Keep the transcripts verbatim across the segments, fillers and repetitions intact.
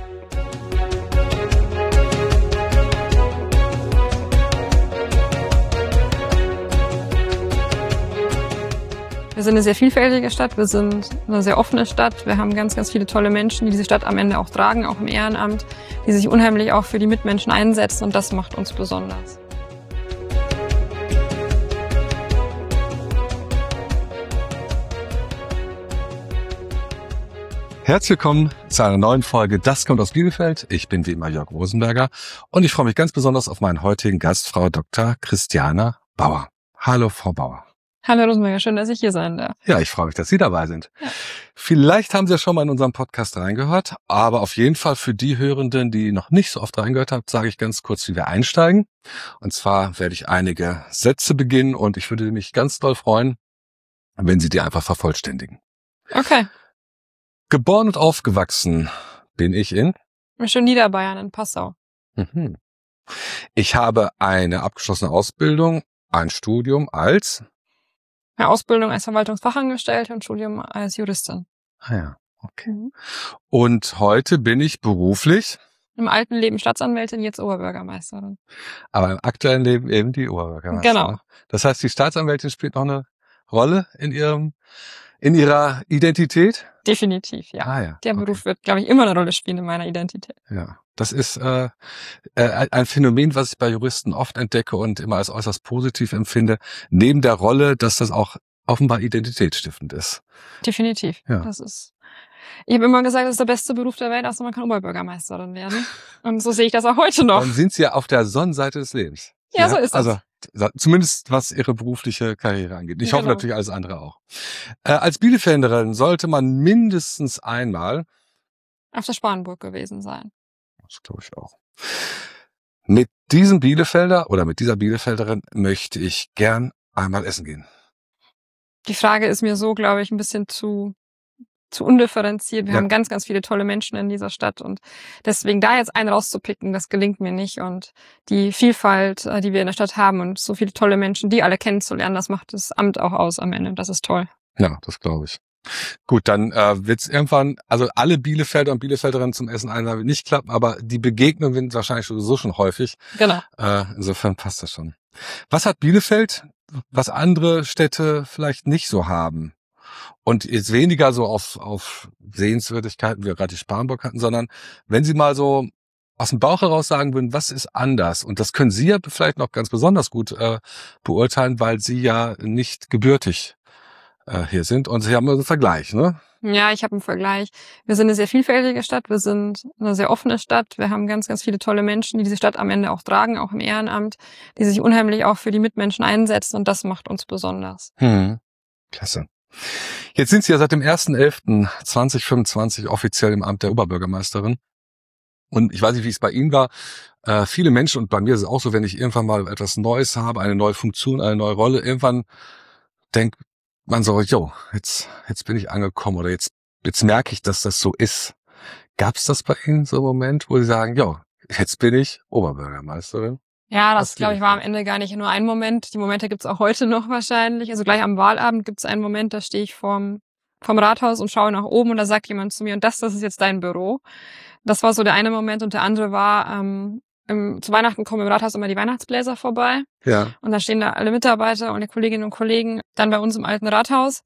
Wir sind eine sehr vielfältige Stadt, wir sind eine sehr offene Stadt. Wir haben ganz, ganz viele tolle Menschen, die diese Stadt am Ende auch tragen, auch im Ehrenamt, die sich unheimlich auch für die Mitmenschen einsetzen, und das macht uns besonders. Herzlich willkommen zu einer neuen Folge Das kommt aus Bielefeld. Ich bin wie immer Jörg Rosenberger und ich freue mich ganz besonders auf meinen heutigen Gast, Frau Doktor Christiana Bauer. Hallo, Frau Bauer. Hallo Rosenberger, schön, dass ich hier sein darf. Ja, ich freue mich, dass Sie dabei sind. Ja. Vielleicht haben Sie ja schon mal in unserem Podcast reingehört, aber auf jeden Fall für die Hörenden, die noch nicht so oft reingehört haben, sage ich ganz kurz, wie wir einsteigen. Und zwar werde ich einige Sätze beginnen und ich würde mich ganz doll freuen, wenn Sie die einfach vervollständigen. Okay. Geboren und aufgewachsen bin ich in? Schon Niederbayern in Passau. Mhm. Ich habe eine abgeschlossene Ausbildung, ein Studium als? Eine Ausbildung als Verwaltungsfachangestellte und Studium als Juristin. Ah ja, okay. Mhm. Und heute bin ich beruflich? Im alten Leben Staatsanwältin, jetzt Oberbürgermeisterin. Aber im aktuellen Leben eben die Oberbürgermeisterin. Genau. Das heißt, die Staatsanwältin spielt noch eine Rolle in ihrem, in ihrer Identität? Definitiv, ja. Ah ja. Der okay. Beruf wird, glaube ich, immer eine Rolle spielen in meiner Identität. Ja, das ist äh, äh, ein Phänomen, was ich bei Juristen oft entdecke und immer als äußerst positiv empfinde, neben der Rolle, dass das auch offenbar identitätsstiftend ist. Definitiv. Ja. Das ist. Ich habe immer gesagt, das ist der beste Beruf der Welt, außer man kann Oberbürgermeisterin werden. Und so sehe ich das auch heute noch. Dann sind Sie ja auf der Sonnenseite des Lebens. Ja, ja, so ist das. Also zumindest was Ihre berufliche Karriere angeht. Ich Genau. hoffe natürlich alles andere auch. Äh, als Bielefelderin sollte man mindestens einmal auf der Spanburg gewesen sein. Das glaube ich auch. Mit diesem Bielefelder oder mit dieser Bielefelderin möchte ich gern einmal essen gehen. Die Frage ist mir so, glaube ich, ein bisschen zu zu undifferenziert. Wir Ja. haben ganz, ganz viele tolle Menschen in dieser Stadt, und deswegen da jetzt einen rauszupicken, das gelingt mir nicht. Und die Vielfalt, die wir in der Stadt haben und so viele tolle Menschen, die alle kennenzulernen, das macht das Amt auch aus am Ende. Das ist toll. Ja, das glaube ich. Gut, dann äh, wird es irgendwann, also alle Bielefelder und Bielefelderinnen zum Essen einladen wird nicht klappen, aber die Begegnungen sind wahrscheinlich sowieso schon häufig. Genau. Äh, insofern passt das schon. Was hat Bielefeld, was andere Städte vielleicht nicht so haben? Und jetzt weniger so auf, auf Sehenswürdigkeiten, wie wir gerade die Spanburg hatten, sondern wenn Sie mal so aus dem Bauch heraus sagen würden, was ist anders? Und das können Sie ja vielleicht noch ganz besonders gut äh, beurteilen, weil Sie ja nicht gebürtig äh, hier sind. Und Sie haben einen Vergleich, ne? Ja, ich habe einen Vergleich. Wir sind eine sehr vielfältige Stadt, wir sind eine sehr offene Stadt. Wir haben ganz, ganz viele tolle Menschen, die diese Stadt am Ende auch tragen, auch im Ehrenamt, die sich unheimlich auch für die Mitmenschen einsetzen, und das macht uns besonders. Hm. Klasse. Jetzt sind Sie ja seit dem ersten elften zweitausendfünfundzwanzig offiziell im Amt der Oberbürgermeisterin. Und ich weiß nicht, wie es bei Ihnen war. Äh, viele Menschen, und bei mir ist es auch so, wenn ich irgendwann mal etwas Neues habe, eine neue Funktion, eine neue Rolle, irgendwann denkt man so, jo, jetzt, jetzt bin ich angekommen oder jetzt, jetzt merke ich, dass das so ist. Gab es das bei Ihnen so einen Moment, wo Sie sagen, jo, jetzt bin ich Oberbürgermeisterin? Ja, das, Was glaube ich, war am Ende gar nicht nur ein Moment. Die Momente gibt's auch heute noch wahrscheinlich. Also gleich am Wahlabend gibt's einen Moment, da stehe ich vorm, vorm Rathaus und schaue nach oben, und da sagt jemand zu mir, und das, das ist jetzt dein Büro. Das war so der eine Moment, und der andere war, ähm, im, zu Weihnachten kommen im Rathaus immer die Weihnachtsbläser vorbei. Ja. Und da stehen da alle Mitarbeiter und die Kolleginnen und Kollegen dann bei uns im alten Rathaus.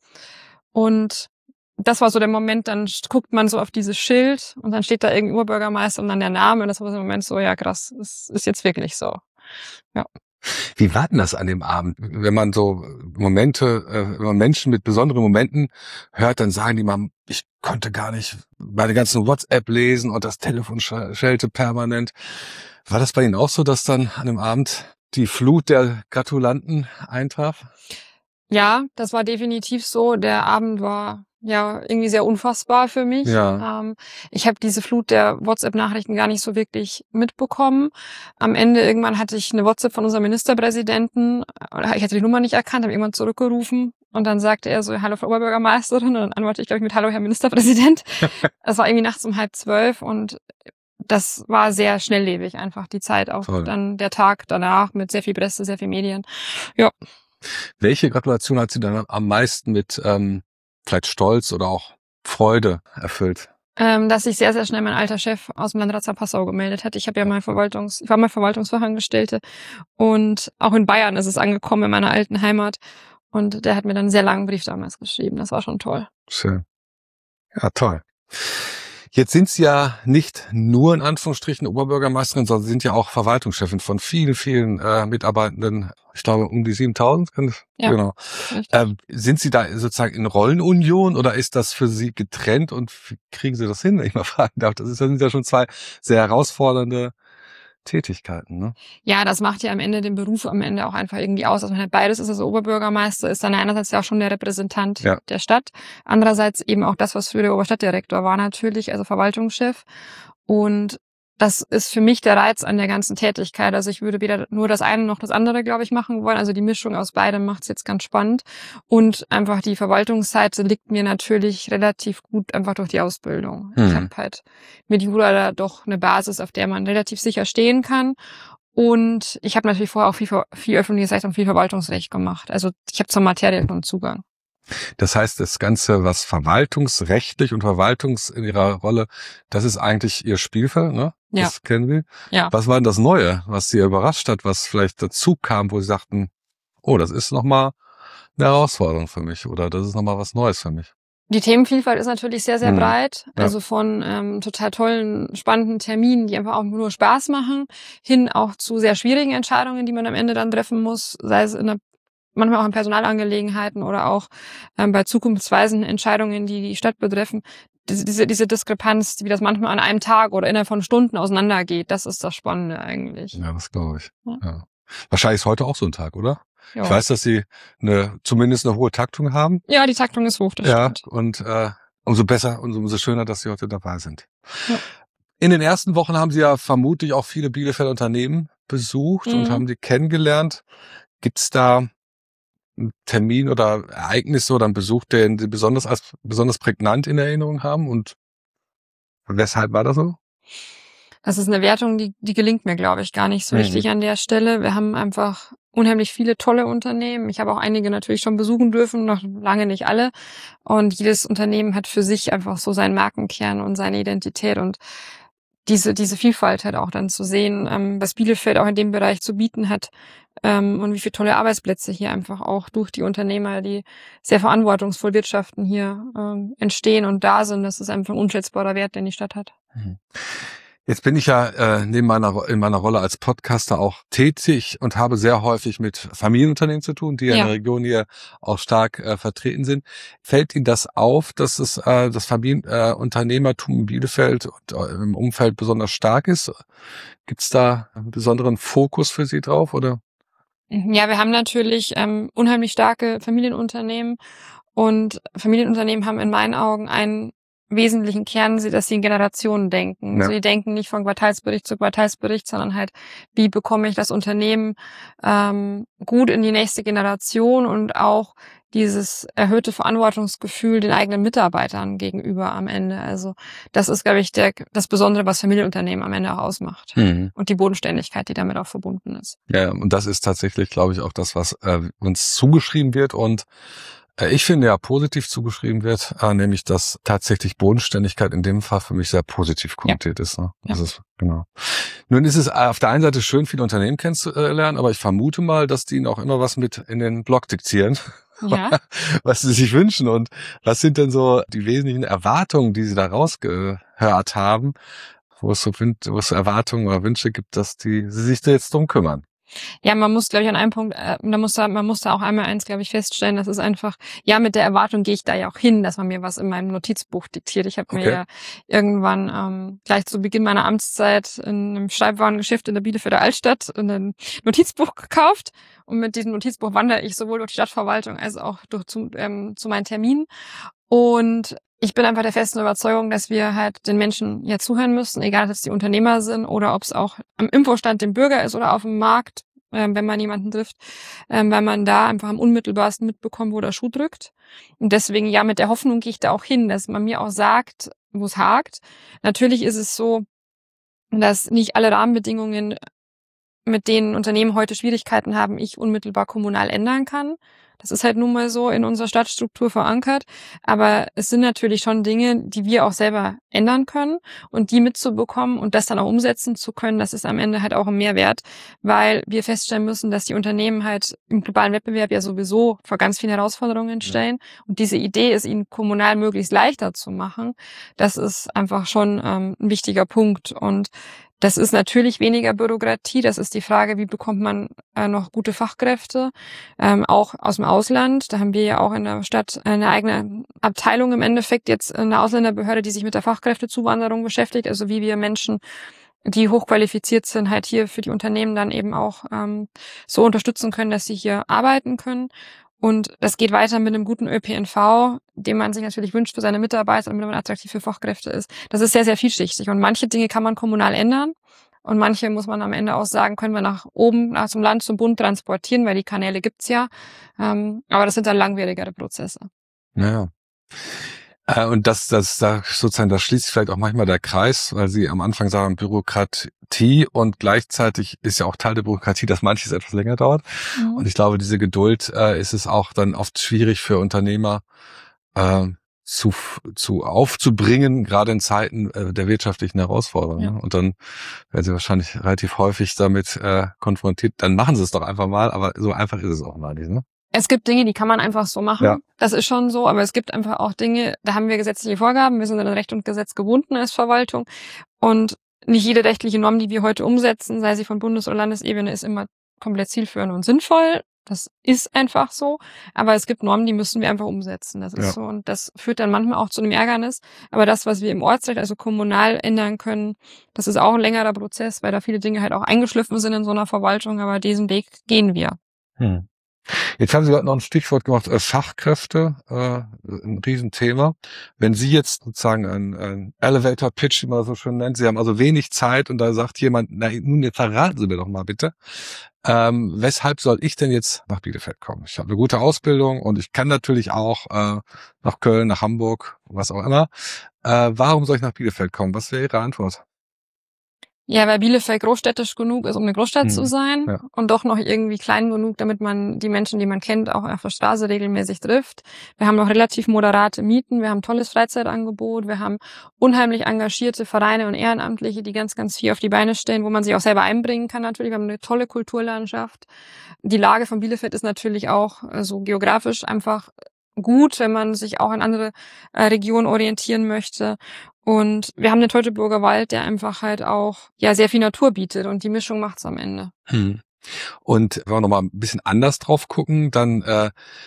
Und das war so der Moment, dann guckt man so auf dieses Schild und dann steht da irgendein Oberbürgermeister und dann der Name. Und das war so der Moment so, ja krass, es ist jetzt wirklich so. Ja. Wie war denn das an dem Abend? Wenn man so Momente, äh, wenn man Menschen mit besonderen Momenten hört, dann sagen die mal, ich konnte gar nicht meine ganzen WhatsApp lesen und das Telefon schellte permanent. War das bei Ihnen auch so, dass dann an dem Abend die Flut der Gratulanten eintraf? Ja, das war definitiv so. Der Abend war ja irgendwie sehr unfassbar für mich. Ja. Ähm, ich habe diese Flut der WhatsApp-Nachrichten gar nicht so wirklich mitbekommen. Am Ende irgendwann hatte ich eine WhatsApp von unserem Ministerpräsidenten. Ich hatte die Nummer nicht erkannt, habe irgendwann zurückgerufen und dann sagte er so, hallo Frau Oberbürgermeisterin, und dann antwortete ich, glaube ich, mit hallo Herr Ministerpräsident. Das war irgendwie nachts um halb zwölf und das war sehr schnelllebig einfach, die Zeit, auch Toll. Dann der Tag danach mit sehr viel Presse, sehr viel Medien. Ja. Welche Gratulation hat Sie dann am meisten mit ähm, vielleicht Stolz oder auch Freude erfüllt? Ähm, dass sich sehr, sehr schnell mein alter Chef aus dem Landratsamt Passau gemeldet hat. Ich habe ja mal Verwaltungs, ich war mal Verwaltungsfachangestellte und auch in Bayern ist es angekommen, in meiner alten Heimat. Und der hat mir dann einen sehr langen Brief damals geschrieben. Das war schon toll. Schön. Ja, toll. Jetzt sind Sie ja nicht nur in Anführungsstrichen Oberbürgermeisterin, sondern sind ja auch Verwaltungschefin von vielen, vielen äh, Mitarbeitenden. Ich glaube, um die siebentausend. Ja, genau. Ähm, sind Sie da sozusagen in Rollenunion oder ist das für Sie getrennt und wie kriegen Sie das hin, wenn ich mal fragen darf? Das, ist, das sind ja schon zwei sehr herausfordernde Tätigkeiten, ne? Ja, das macht ja am Ende den Beruf am Ende auch einfach irgendwie aus. Also man hat beides ist, also Oberbürgermeister ist dann einerseits ja auch schon der Repräsentant Ja. der Stadt, andererseits eben auch das, was früher der Oberstadtdirektor war natürlich, also Verwaltungschef. Und das ist für mich der Reiz an der ganzen Tätigkeit. Also ich würde weder nur das eine noch das andere, glaube ich, machen wollen. Also die Mischung aus beidem macht es jetzt ganz spannend. Und einfach die Verwaltungsseite liegt mir natürlich relativ gut einfach durch die Ausbildung. Hm. Ich habe halt mit Jura da doch eine Basis, auf der man relativ sicher stehen kann. Und ich habe natürlich vorher auch viel, viel öffentliches Recht und viel Verwaltungsrecht gemacht. Also ich habe zur Materie schon Zugang. Das heißt, das Ganze, was verwaltungsrechtlich und Verwaltungs in ihrer Rolle, das ist eigentlich Ihr Spielfeld, ne? Ja. Das kennen wir. Ja. Was war denn das Neue, was Sie überrascht hat, was vielleicht dazu kam, wo Sie sagten, oh, das ist nochmal eine Herausforderung für mich oder das ist nochmal was Neues für mich? Die Themenvielfalt ist natürlich sehr, sehr Mhm. breit. Ja. Also von ähm, total tollen, spannenden Terminen, die einfach auch nur Spaß machen, hin auch zu sehr schwierigen Entscheidungen, die man am Ende dann treffen muss, sei es in der manchmal auch in Personalangelegenheiten oder auch ähm, bei zukunftsweisenden Entscheidungen, die die Stadt betreffen. Diese, diese, diese Diskrepanz, wie das manchmal an einem Tag oder innerhalb von Stunden auseinandergeht, das ist das Spannende eigentlich. Ja, das glaube ich. Ja. Ja. Wahrscheinlich ist heute auch so ein Tag, oder? Ja. Ich weiß, dass Sie eine zumindest eine hohe Taktung haben. Ja, die Taktung ist hoch, das Ja, stimmt. und äh, umso besser und umso schöner, dass Sie heute dabei sind. Ja. In den ersten Wochen haben Sie ja vermutlich auch viele Bielefelder Unternehmen besucht Mhm. und haben die kennengelernt. Gibt's da einen Termin oder Ereignisse oder einen Besuch, den Sie besonders als besonders prägnant in Erinnerung haben? Und weshalb war das so? Das ist eine Wertung, die, die gelingt mir, glaube ich, gar nicht so Mhm. richtig an der Stelle. Wir haben einfach unheimlich viele tolle Unternehmen. Ich habe auch einige natürlich schon besuchen dürfen, noch lange nicht alle. Und jedes Unternehmen hat für sich einfach so seinen Markenkern und seine Identität und diese, diese Vielfalt halt auch dann zu sehen, ähm, was Bielefeld auch in dem Bereich zu bieten hat, ähm, und wie viele tolle Arbeitsplätze hier einfach auch durch die Unternehmer, die sehr verantwortungsvoll wirtschaften, hier ähm, entstehen und da sind. Das ist einfach ein unschätzbarer Wert, den die Stadt hat. Mhm. Jetzt bin ich ja äh, neben meiner in meiner Rolle als Podcaster auch tätig und habe sehr häufig mit Familienunternehmen zu tun, die ja in Ja. der Region hier auch stark äh, vertreten sind. Fällt Ihnen das auf, dass es äh, das Familienunternehmertum in Bielefeld und äh, im Umfeld besonders stark ist? Gibt es da einen besonderen Fokus für Sie drauf oder? Ja, wir haben natürlich ähm, unheimlich starke Familienunternehmen und Familienunternehmen haben in meinen Augen einen wesentlichen Kern, sie- dass sie in Generationen denken. Ja. Also die denken nicht von Quartalsbericht zu Quartalsbericht, sondern halt, wie bekomme ich das Unternehmen ähm, gut in die nächste Generation und auch dieses erhöhte Verantwortungsgefühl den eigenen Mitarbeitern gegenüber am Ende. Also das ist, glaube ich, der, das Besondere, was Familienunternehmen am Ende auch ausmacht. Mhm. Und die Bodenständigkeit, die damit auch verbunden ist. Ja, und das ist tatsächlich, glaube ich, auch das, was äh, uns zugeschrieben wird und äh, ich finde ja positiv zugeschrieben wird, äh, nämlich dass tatsächlich Bodenständigkeit in dem Fall für mich sehr positiv konnotiert ist. Ne? Das Ja. ist genau. Nun ist es auf der einen Seite schön, viele Unternehmen kennenzulernen, aber ich vermute mal, dass die ihnen auch immer was mit in den Blog diktieren, Ja. was sie sich wünschen und was sind denn so die wesentlichen Erwartungen, die sie da rausgehört haben, wo es so, wo es so Erwartungen oder Wünsche gibt, dass die sie sich da jetzt drum kümmern. Ja, man muss, glaube ich, an einem Punkt, äh, da muss da, man muss da auch einmal eins, glaube ich, feststellen, das ist einfach, ja, mit der Erwartung gehe ich da ja auch hin, dass man mir was in meinem Notizbuch diktiert. Ich habe Okay. mir ja irgendwann ähm, gleich zu Beginn meiner Amtszeit in einem Schreibwarengeschäft in der Bielefelder Altstadt ein Notizbuch gekauft und mit diesem Notizbuch wandere ich sowohl durch die Stadtverwaltung als auch durch zu, ähm, zu meinen Terminen. Und ich bin einfach der festen Überzeugung, dass wir halt den Menschen ja zuhören müssen, egal ob es die Unternehmer sind oder ob es auch am Infostand dem Bürger ist oder auf dem Markt, ähm, wenn man jemanden trifft, ähm, weil man da einfach am unmittelbarsten mitbekommt, wo der Schuh drückt. Und deswegen, ja, mit der Hoffnung gehe ich da auch hin, dass man mir auch sagt, wo es hakt. Natürlich ist es so, dass nicht alle Rahmenbedingungen mit denen Unternehmen heute Schwierigkeiten haben, ich unmittelbar kommunal ändern kann. Das ist halt nun mal so in unserer Stadtstruktur verankert. Aber es sind natürlich schon Dinge, die wir auch selber ändern können, und die mitzubekommen und das dann auch umsetzen zu können, das ist am Ende halt auch ein Mehrwert, weil wir feststellen müssen, dass die Unternehmen halt im globalen Wettbewerb ja sowieso vor ganz vielen Herausforderungen stehen. Ja. Und diese Idee ist, ihnen kommunal möglichst leichter zu machen. Das ist einfach schon ähm, ein wichtiger Punkt. Und das ist natürlich weniger Bürokratie. Das ist die Frage, wie bekommt man äh, noch gute Fachkräfte, ähm, auch aus dem Ausland. Da haben wir ja auch in der Stadt eine eigene Abteilung im Endeffekt, jetzt eine Ausländerbehörde, die sich mit der Fachkräftezuwanderung beschäftigt. Also wie wir Menschen, die hochqualifiziert sind, halt hier für die Unternehmen dann eben auch ähm, so unterstützen können, dass sie hier arbeiten können. Und das geht weiter mit einem guten Ö P N V, den man sich natürlich wünscht für seine Mitarbeiter, damit man attraktiv für Fachkräfte ist. Das ist sehr, sehr vielschichtig. Und manche Dinge kann man kommunal ändern. Und manche muss man am Ende auch sagen, können wir nach oben, nach zum Land, zum Bund transportieren, weil die Kanäle gibt's ja. Ähm, aber das sind dann langwierigere Prozesse. Ja. Äh, und das, das, da sozusagen, da schließt sich vielleicht auch manchmal der Kreis, weil Sie am Anfang sagen, Bürokratie, und gleichzeitig ist ja auch Teil der Bürokratie, dass manches etwas länger dauert. Mhm. Und ich glaube, diese Geduld äh, ist es auch dann oft schwierig für Unternehmer äh, zu, zu aufzubringen, gerade in Zeiten äh, der wirtschaftlichen Herausforderungen. Ja. Und dann werden Sie wahrscheinlich relativ häufig damit äh, konfrontiert. Dann machen Sie es doch einfach mal, aber so einfach ist es auch mal nicht, ne? Es gibt Dinge, die kann man einfach so machen. Ja. Das ist schon so. Aber es gibt einfach auch Dinge, da haben wir gesetzliche Vorgaben. Wir sind an Recht und Gesetz gebunden als Verwaltung. Und nicht jede rechtliche Norm, die wir heute umsetzen, sei sie von Bundes- oder Landesebene, ist immer komplett zielführend und sinnvoll. Das ist einfach so. Aber es gibt Normen, die müssen wir einfach umsetzen. Das ist ja so. Und das führt dann manchmal auch zu einem Ärgernis. Aber das, was wir im Ortsrecht, also kommunal ändern können, das ist auch ein längerer Prozess, weil da viele Dinge halt auch eingeschliffen sind in so einer Verwaltung. Aber diesen Weg gehen wir. Hm. Jetzt haben Sie gerade noch ein Stichwort gemacht, äh, Fachkräfte, äh, ein Riesenthema. Wenn Sie jetzt sozusagen ein, ein Elevator-Pitch, wie man das so schön nennt, Sie haben also wenig Zeit und da sagt jemand, na nun, jetzt verraten Sie mir doch mal bitte, ähm, weshalb soll ich denn jetzt nach Bielefeld kommen? Ich habe eine gute Ausbildung und ich kann natürlich auch äh, nach Köln, nach Hamburg, was auch immer. Äh, warum soll ich nach Bielefeld kommen? Was wäre Ihre Antwort? Ja, weil Bielefeld großstädtisch genug ist, um eine Großstadt hm, zu sein, ja. Und doch noch irgendwie klein genug, damit man die Menschen, die man kennt, auch auf der Straße regelmäßig trifft. Wir haben noch relativ moderate Mieten, wir haben ein tolles Freizeitangebot, wir haben unheimlich engagierte Vereine und Ehrenamtliche, die ganz, ganz viel auf die Beine stellen, wo man sich auch selber einbringen kann natürlich. Wir haben eine tolle Kulturlandschaft. Die Lage von Bielefeld ist natürlich auch so also geografisch einfach gut, wenn man sich auch in andere äh, Regionen orientieren möchte. Und wir haben den Teutoburger Wald, der einfach halt auch ja sehr viel Natur bietet, und die Mischung macht's am Ende. Hm. Und wenn wir nochmal ein bisschen anders drauf gucken, dann äh,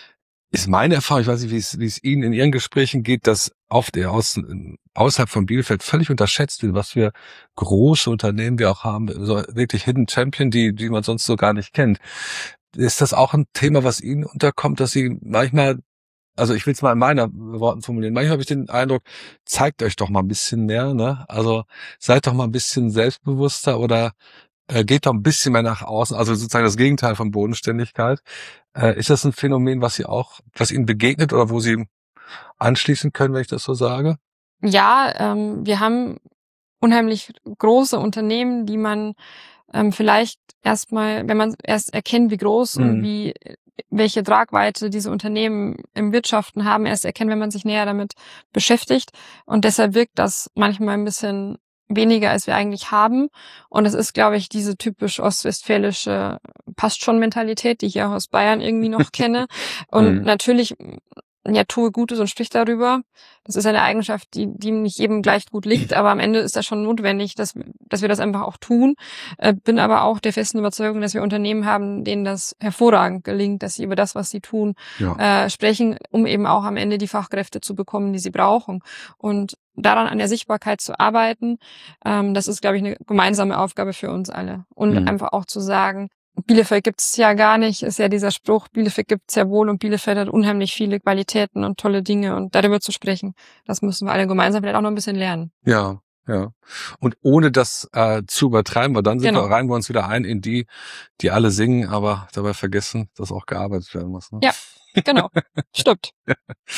ist meine Erfahrung, ich weiß nicht, wie es, wie es Ihnen in Ihren Gesprächen geht, dass oft eher aus, außerhalb von Bielefeld völlig unterschätzt wird, was für große Unternehmen wir auch haben, so wirklich Hidden Champion, die, die man sonst so gar nicht kennt. Ist das auch ein Thema, was Ihnen unterkommt, dass Sie manchmal, also ich will es mal in meinen Worten formulieren, manchmal habe ich den Eindruck, zeigt euch doch mal ein bisschen mehr, ne? Also seid doch mal ein bisschen selbstbewusster oder äh, geht doch ein bisschen mehr nach außen, also sozusagen das Gegenteil von Bodenständigkeit. Äh, ist das ein Phänomen, was Sie auch, was Ihnen begegnet oder wo Sie anschließen können, wenn ich das so sage? Ja, ähm, wir haben unheimlich große Unternehmen, die man ähm, vielleicht erstmal, wenn man erst erkennt, wie groß mhm. und wie welche Tragweite diese Unternehmen im Wirtschaften haben, erst erkennen, wenn man sich näher damit beschäftigt. Und deshalb wirkt das manchmal ein bisschen weniger, als wir eigentlich haben. Und es ist, glaube ich, diese typisch ostwestfälische Passt-schon-Mentalität, die ich auch aus Bayern irgendwie noch kenne. Und mhm. natürlich, ja, tue Gutes und sprich darüber. Das ist eine Eigenschaft, die, die nicht jedem gleich gut liegt, aber am Ende ist das schon notwendig, dass, dass wir das einfach auch tun. Äh, bin aber auch der festen Überzeugung, dass wir Unternehmen haben, denen das hervorragend gelingt, dass sie über das, was sie tun, ja. äh, sprechen, um eben auch am Ende die Fachkräfte zu bekommen, die sie brauchen. Und daran an der Sichtbarkeit zu arbeiten, ähm, das ist, glaube ich, eine gemeinsame Aufgabe für uns alle. Und mhm. einfach auch zu sagen, Bielefeld gibt's ja gar nicht, ist ja dieser Spruch, Bielefeld gibt's ja wohl, und Bielefeld hat unheimlich viele Qualitäten und tolle Dinge, und darüber zu sprechen, das müssen wir alle gemeinsam vielleicht auch noch ein bisschen lernen. Ja, ja. Und ohne das äh, zu übertreiben, weil dann sind genau. wir, reihen wir uns wieder ein in die, die alle singen, aber dabei vergessen, dass auch gearbeitet werden muss. Ne? Ja, genau. Stimmt. Ja.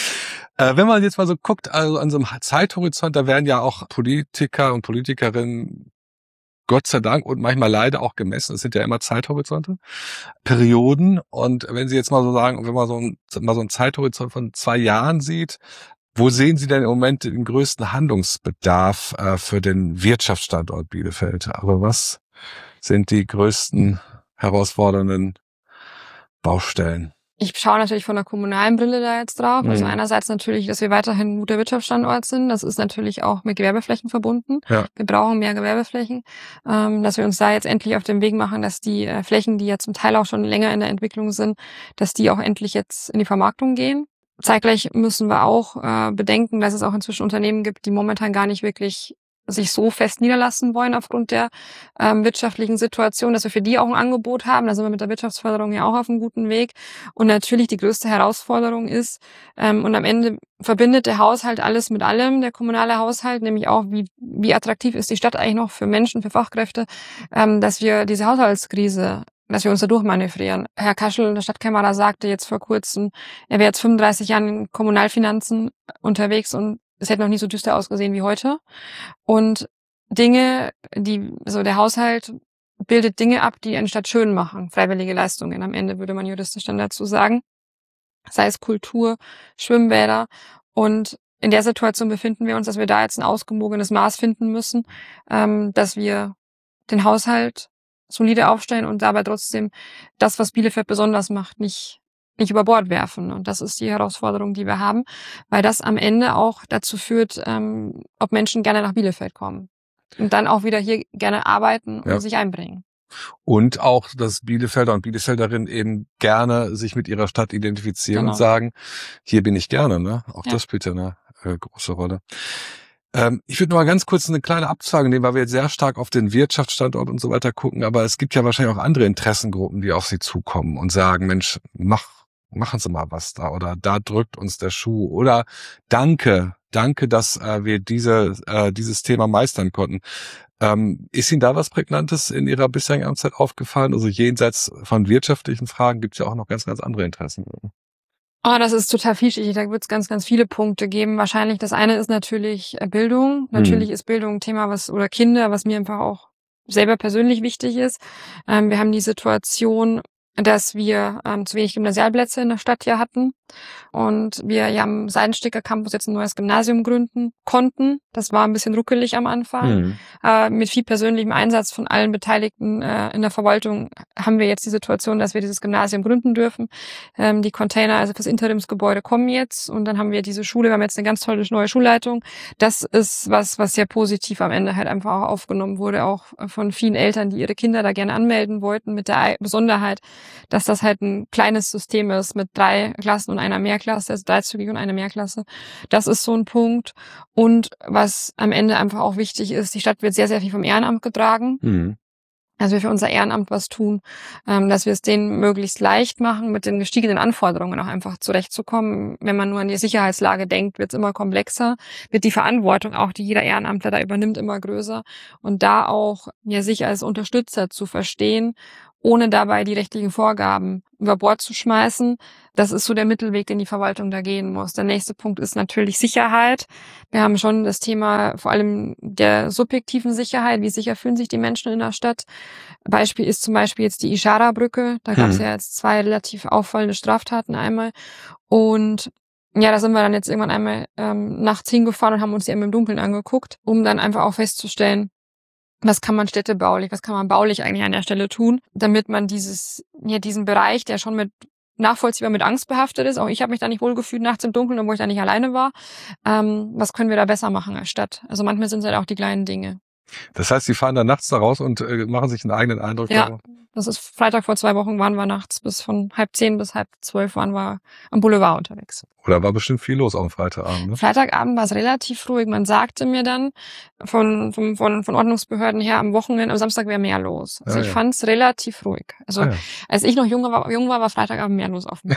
Äh, wenn man jetzt mal so guckt, also an so einem Zeithorizont, da werden ja auch Politiker und Politikerinnen Gott sei Dank und manchmal leider auch gemessen, es sind ja immer Zeithorizonte, Perioden. Und wenn Sie jetzt mal so sagen, wenn man so ein, mal so einen Zeithorizont von zwei Jahren sieht, wo sehen Sie denn im Moment den größten Handlungsbedarf äh, für den Wirtschaftsstandort Bielefeld? Aber was sind die größten herausfordernden Baustellen? Ich schaue natürlich von der kommunalen Brille da jetzt drauf. Also Mhm. einerseits natürlich, dass wir weiterhin ein guter Wirtschaftsstandort sind. Das ist natürlich auch mit Gewerbeflächen verbunden. Ja. Wir brauchen mehr Gewerbeflächen. Ähm, dass wir uns da jetzt endlich auf den Weg machen, dass die äh, Flächen, die ja zum Teil auch schon länger in der Entwicklung sind, dass die auch endlich jetzt in die Vermarktung gehen. Zeitgleich müssen wir auch äh, bedenken, dass es auch inzwischen Unternehmen gibt, die momentan gar nicht wirklich sich so fest niederlassen wollen aufgrund der ähm, wirtschaftlichen Situation, dass wir für die auch ein Angebot haben. Da sind wir mit der Wirtschaftsförderung ja auch auf einem guten Weg. Und natürlich die größte Herausforderung ist, ähm, und am Ende verbindet der Haushalt alles mit allem, der kommunale Haushalt, nämlich auch, wie, wie attraktiv ist die Stadt eigentlich noch für Menschen, für Fachkräfte, ähm, dass wir diese Haushaltskrise, dass wir uns da durchmanövrieren. Herr Kaschel, der Stadtkämmerer, sagte jetzt vor kurzem, er wäre jetzt fünfunddreißig Jahre in Kommunalfinanzen unterwegs und es hätte noch nie so düster ausgesehen wie heute. Und Dinge, die, so der Haushalt bildet Dinge ab, die eine Stadt schön machen. Freiwillige Leistungen. Am Ende würde man juristisch dann dazu sagen. Sei es Kultur, Schwimmbäder. Und in der Situation befinden wir uns, dass wir da jetzt ein ausgewogenes Maß finden müssen, ähm, dass wir den Haushalt solide aufstellen und dabei trotzdem das, was Bielefeld besonders macht, nicht nicht über Bord werfen. Und das ist die Herausforderung, die wir haben, weil das am Ende auch dazu führt, ähm, ob Menschen gerne nach Bielefeld kommen und dann auch wieder hier gerne arbeiten und Ja. sich einbringen. Und auch, dass Bielefelder und Bielefelderinnen eben gerne sich mit ihrer Stadt identifizieren Genau. und sagen, hier bin ich gerne. Ne? Auch Ja. das spielt ja eine äh, große Rolle. Ähm, ich würde noch mal ganz kurz eine kleine Abzweigung nehmen, weil wir jetzt sehr stark auf den Wirtschaftsstandort und so weiter gucken. Aber es gibt ja wahrscheinlich auch andere Interessengruppen, die auf Sie zukommen und sagen, Mensch, mach machen Sie mal was da oder da drückt uns der Schuh oder danke, danke, dass äh, wir diese äh, dieses Thema meistern konnten. Ähm, ist Ihnen da was Prägnantes in Ihrer bisherigen Amtszeit aufgefallen? Also jenseits von wirtschaftlichen Fragen gibt es ja auch noch ganz, ganz andere Interessen. Oh, das ist total vielschichtig. Da wird es ganz, ganz viele Punkte geben. Wahrscheinlich das eine ist natürlich Bildung. Natürlich Hm. ist Bildung ein Thema, was oder Kinder, was mir einfach auch selber persönlich wichtig ist. Ähm, wir haben die Situation, dass wir ähm, zu wenig Gymnasialplätze in der Stadt hier hatten und wir ja am Seidensticker Campus jetzt ein neues Gymnasium gründen konnten. Das war ein bisschen ruckelig am Anfang. Hm. Äh, mit viel persönlichem Einsatz von allen Beteiligten äh, in der Verwaltung haben wir jetzt die Situation, dass wir dieses Gymnasium gründen dürfen. Ähm, die Container, also fürs Interimsgebäude, kommen jetzt und dann haben wir diese Schule. Wir haben jetzt eine ganz tolle neue Schulleitung. Das ist was, was sehr positiv am Ende halt einfach auch aufgenommen wurde, auch von vielen Eltern, die ihre Kinder da gerne anmelden wollten, mit der Besonderheit, dass das halt ein kleines System ist mit drei Klassen und einer Mehrklasse, also dreizügig und eine Mehrklasse. Das ist so ein Punkt. Und was am Ende einfach auch wichtig ist, die Stadt wird sehr, sehr viel vom Ehrenamt getragen. Hm. Also wir für unser Ehrenamt was tun, ähm, dass wir es denen möglichst leicht machen, mit den gestiegenen Anforderungen auch einfach zurechtzukommen. Wenn man nur an die Sicherheitslage denkt, wird es immer komplexer, wird die Verantwortung auch, die jeder Ehrenamtler da übernimmt, immer größer. Und da auch ja sich als Unterstützer zu verstehen, ohne dabei die rechtlichen Vorgaben über Bord zu schmeißen. Das ist so der Mittelweg, den die Verwaltung da gehen muss. Der nächste Punkt ist natürlich Sicherheit. Wir haben schon das Thema vor allem der subjektiven Sicherheit. Wie sicher fühlen sich die Menschen in der Stadt? Beispiel ist zum Beispiel jetzt die Ishara-Brücke. Da gab es Hm. ja jetzt zwei relativ auffallende Straftaten einmal. Und ja, da sind wir dann jetzt irgendwann einmal ähm, nachts hingefahren und haben uns die einmal im Dunkeln angeguckt, um dann einfach auch festzustellen, was kann man städtebaulich, was kann man baulich eigentlich an der Stelle tun, damit man dieses, ja, diesen Bereich, der schon mit nachvollziehbar mit Angst behaftet ist, auch ich habe mich da nicht wohlgefühlt nachts im Dunkeln, obwohl ich da nicht alleine war, ähm, was können wir da besser machen als Stadt? Also manchmal sind es halt auch die kleinen Dinge. Das heißt, Sie fahren da nachts da raus und äh, machen sich einen eigenen Eindruck Ja, darüber? das ist Freitag vor zwei Wochen waren wir nachts bis von halb zehn bis halb zwölf waren wir am Boulevard unterwegs. Oder war bestimmt viel los am Freitagabend, ne? Freitagabend war es relativ ruhig. Man sagte mir dann von, von, von, von Ordnungsbehörden her, am Wochenende, am Samstag wäre mehr los. Also Ah, ich ja. fand es relativ ruhig. Also Ah, ja. als ich noch jung war, jung war, war Freitagabend mehr los auf dem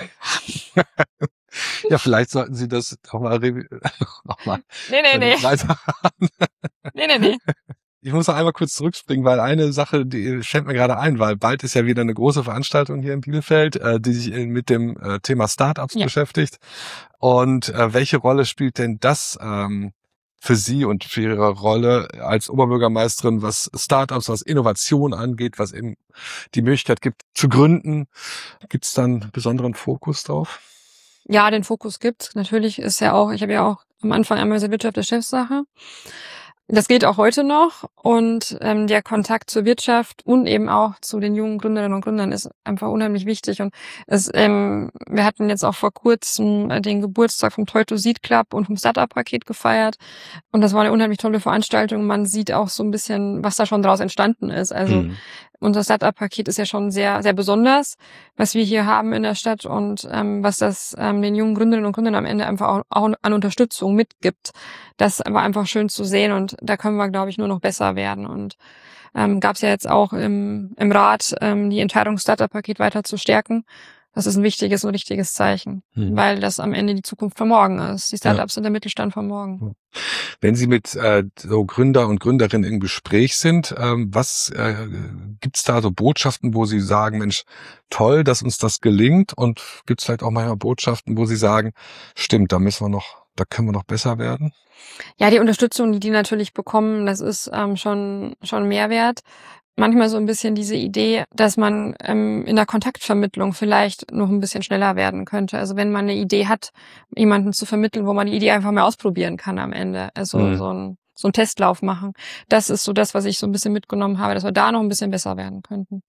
Ja, vielleicht sollten Sie das auch mal, revi- noch mal Nee, nee, nee. Freitagabend. Nee, nee, nee. Ich muss noch einmal kurz zurückspringen, weil eine Sache, die fällt mir gerade ein, weil bald ist ja wieder eine große Veranstaltung hier in Bielefeld, äh, die sich mit dem äh, Thema Startups Ja. beschäftigt. Und äh, welche Rolle spielt denn das ähm, für Sie und für Ihre Rolle als Oberbürgermeisterin, was Startups, was Innovation angeht, was eben die Möglichkeit gibt zu gründen? Gibt es dann einen besonderen Fokus drauf? Ja, den Fokus gibt's. Natürlich ist ja auch, ich habe ja auch am Anfang einmal gesagt, Wirtschaft ist Chefsache. Das gilt auch heute noch und ähm, der Kontakt zur Wirtschaft und eben auch zu den jungen Gründerinnen und Gründern ist einfach unheimlich wichtig. Und es, ähm, wir hatten jetzt auch vor kurzem äh, den Geburtstag vom Toy to Seed Club und vom Startup-Paket gefeiert und das war eine unheimlich tolle Veranstaltung. Man sieht auch so ein bisschen, was da schon draus entstanden ist. Also Mhm. unser Startup-Paket ist ja schon sehr, sehr besonders, was wir hier haben in der Stadt und ähm, was das ähm, den jungen Gründerinnen und Gründern am Ende einfach auch, auch an Unterstützung mitgibt. Das war einfach schön zu sehen und da können wir, glaube ich, nur noch besser werden. Und ähm, gab es ja jetzt auch im, im Rat ähm, die Entscheidung, Startup-Paket weiter zu stärken. Das ist ein wichtiges und richtiges Zeichen, Mhm. weil das am Ende die Zukunft von morgen ist. Die Startups Ja. sind der Mittelstand von morgen. Wenn Sie mit äh, so Gründer und Gründerinnen im Gespräch sind, ähm, was äh, gibt's da so Botschaften, wo Sie sagen, Mensch, toll, dass uns das gelingt? Und gibt's vielleicht auch manchmal Botschaften, wo Sie sagen, stimmt, da müssen wir noch, da können wir noch besser werden? Ja, die Unterstützung, die die natürlich bekommen, das ist ähm, schon schon Mehrwert. Manchmal so ein bisschen diese Idee, dass man ähm, in der Kontaktvermittlung vielleicht noch ein bisschen schneller werden könnte. Also wenn man eine Idee hat, jemanden zu vermitteln, wo man die Idee einfach mal ausprobieren kann am Ende. Also Mhm. so ein so ein Testlauf machen. Das ist so das, was ich so ein bisschen mitgenommen habe, dass wir da noch ein bisschen besser werden könnten.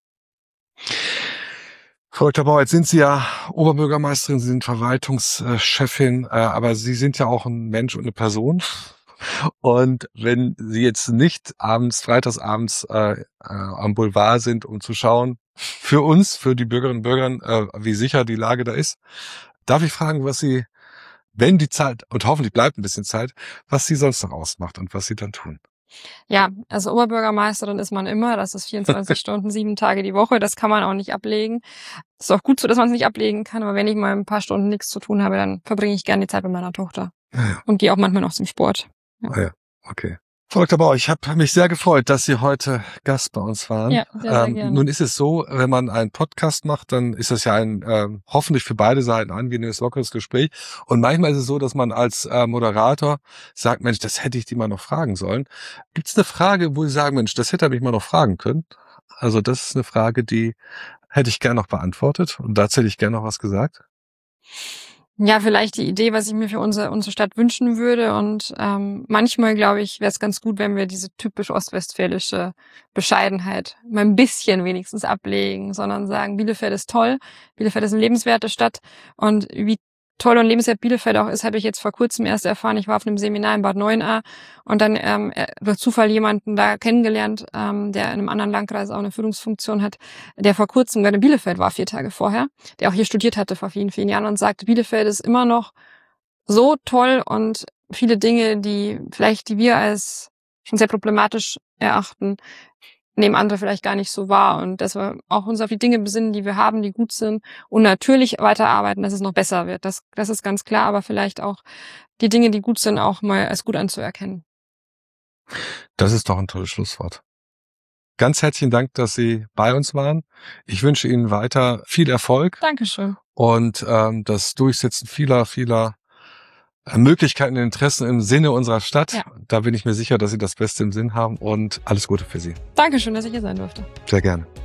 Frau Doktor Bauer, jetzt sind Sie ja Oberbürgermeisterin, Sie sind Verwaltungschefin, äh, aber Sie sind ja auch ein Mensch und eine Person. Und wenn Sie jetzt nicht abends, freitagsabends äh, äh, am Boulevard sind, um zu schauen, für uns, für die Bürgerinnen und Bürger, äh, wie sicher die Lage da ist, darf ich fragen, was Sie, wenn die Zeit, und hoffentlich bleibt ein bisschen Zeit, was Sie sonst noch ausmacht und was Sie dann tun? Ja, also Oberbürgermeisterin ist man immer. Das ist vierundzwanzig Stunden, sieben Tage die Woche. Das kann man auch nicht ablegen. Ist auch gut so, dass man es nicht ablegen kann. Aber wenn ich mal ein paar Stunden nichts zu tun habe, dann verbringe ich gerne die Zeit mit meiner Tochter. Ja, ja. Und gehe auch manchmal noch zum Sport. Ja. Ah ja, okay. Frau Doktor Bauer, ich habe mich sehr gefreut, dass Sie heute Gast bei uns waren. Ja, sehr, sehr ähm, gerne. Nun ist es so, wenn man einen Podcast macht, dann ist das ja ein ähm, hoffentlich für beide Seiten angenehmes, lockeres Gespräch. Und manchmal ist es so, dass man als äh, Moderator sagt, Mensch, das hätte ich die mal noch fragen sollen. Gibt es eine Frage, wo Sie sagen, Mensch, das hätte er mich mal noch fragen können? Also das ist eine Frage, die hätte ich gern noch beantwortet und dazu hätte ich gern noch was gesagt. Ja, vielleicht die Idee, was ich mir für unsere, unsere Stadt wünschen würde. Und ähm, manchmal, glaube ich, wäre es ganz gut, wenn wir diese typisch ostwestfälische Bescheidenheit mal ein bisschen wenigstens ablegen, sondern sagen, Bielefeld ist toll, Bielefeld ist eine lebenswerte Stadt. Und wie toll und lebenswert Bielefeld auch ist, habe ich jetzt vor kurzem erst erfahren. Ich war auf einem Seminar in Bad Neuenahr und dann ähm, durch Zufall jemanden da kennengelernt, ähm, der in einem anderen Landkreis auch eine Führungsfunktion hat, der vor kurzem gerade in Bielefeld war, vier Tage vorher, der auch hier studiert hatte vor vielen, vielen Jahren und sagte, Bielefeld ist immer noch so toll und viele Dinge, die vielleicht, die wir als schon sehr problematisch erachten, nehmen andere vielleicht gar nicht so wahr und dass wir auch uns auf die Dinge besinnen, die wir haben, die gut sind und natürlich weiterarbeiten, dass es noch besser wird. Das, das ist ganz klar, aber vielleicht auch die Dinge, die gut sind, auch mal als gut anzuerkennen. Das ist doch ein tolles Schlusswort. Ganz herzlichen Dank, dass Sie bei uns waren. Ich wünsche Ihnen weiter viel Erfolg Dankeschön. und ähm, das Durchsetzen vieler, vieler äh, Möglichkeiten und Interessen im Sinne unserer Stadt. Ja. Da bin ich mir sicher, dass Sie das Beste im Sinn haben und alles Gute für Sie. Dankeschön, dass ich hier sein durfte. Sehr gerne.